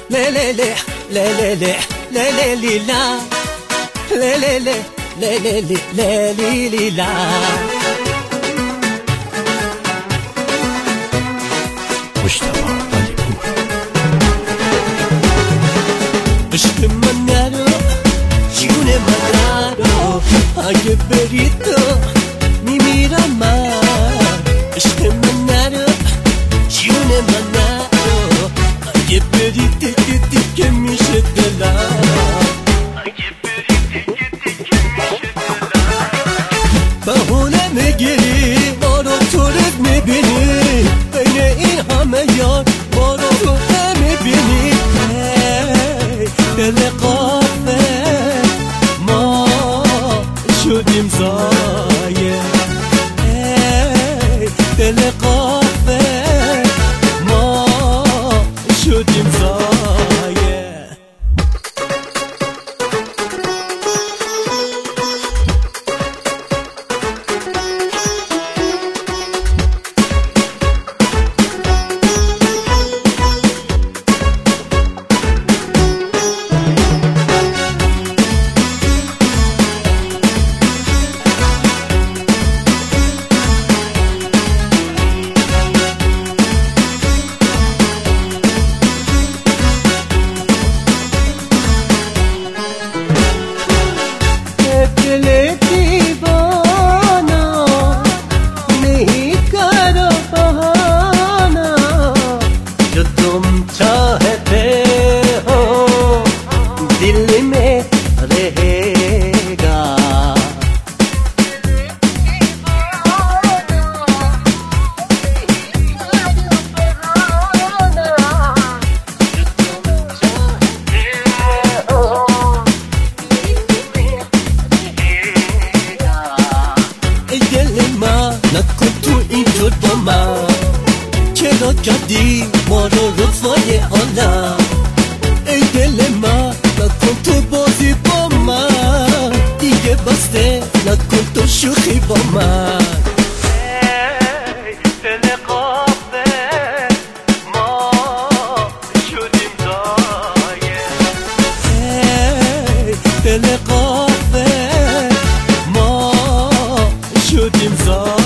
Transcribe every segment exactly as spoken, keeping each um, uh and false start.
le le le le le le le le li la le le le le le le le li li la مجتبی علیپور عشق من نرو جون من نرو اگه بری تو میمیرم من عشق من نرو جون من نرو اگه بری دیگه دیگه میشه دلم اگه بری دیگه دیگه میشه دلم بهونه میگیری ما رو طورت میبینی بین این همه یار ما رو تو نمیبینی دل قافه ما شدیم زایه دل قافه ما شدیم زایه نکن تو اینجور با من چرا کردی ما رو رسوای عالم ای دل من نکن تو بازی با من دیگه بسته نکن تو شوخی با من ای دل قافه ما شدیم زایه ای دل قافه ما شدیم زایه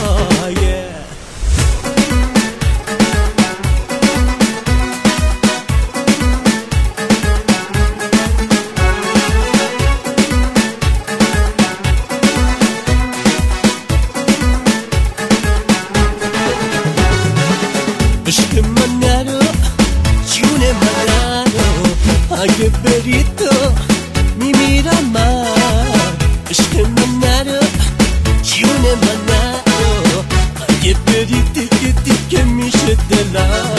عشق من نرو جون من نرو اگه بری تو میمیرم من عشق من نرو جون من نرو اگه بری دیگه دیگه میشه دلم